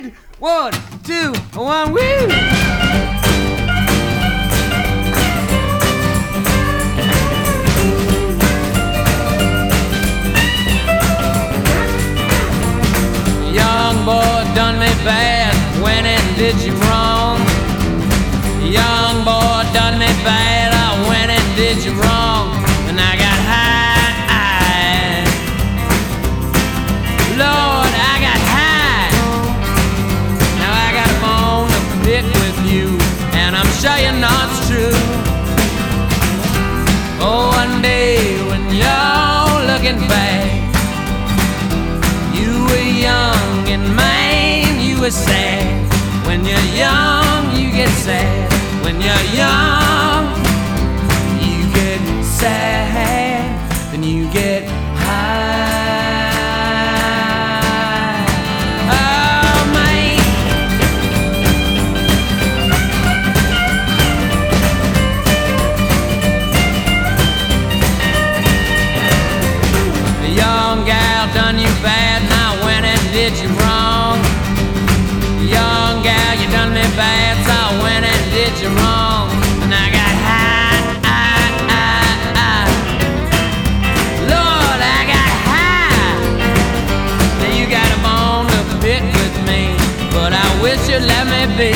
1, 2, 1, woo! Young boy done me bad, went and did you wrong. Young boy done me bad, I went and did you wrong. And I got high. Lord, I got high. Now I got a bone to pick with you, and I'm sure you know it's true. Oh, one day when you're looking back, you were young and man, you were sad. When you're young, you get sad. When you're young, you get sad. Then you get high. Oh, man. A young gal done you bad, and I went and did you wrong. Young gal, you done me bad, so I went and did you wrong. And I got high. Lord, I got high. Now you got a bone to pick with me, but I wish you'd let me be.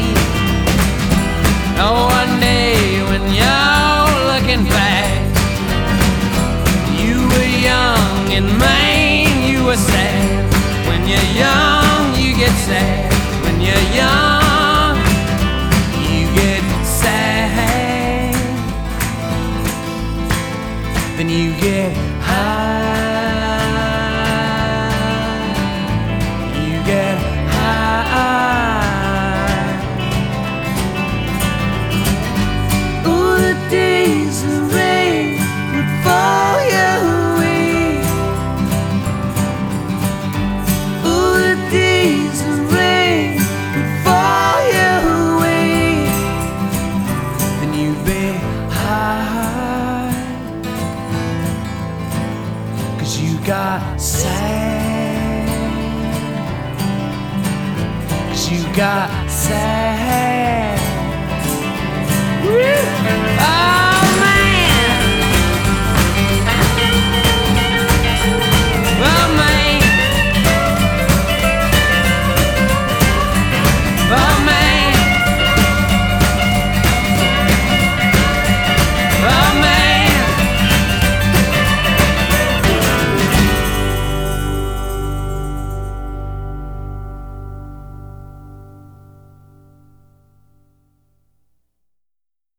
Oh, one day when you're looking back, you were young and man, you were sad. When you're young, you get sad. When you're young, you get sad. Then you get high. You get high. Oh, the days of rain would fall your way. Oh, the days of rain would fall your way. Then you'd be high, 'cause you got sad. 'Cause you got sad.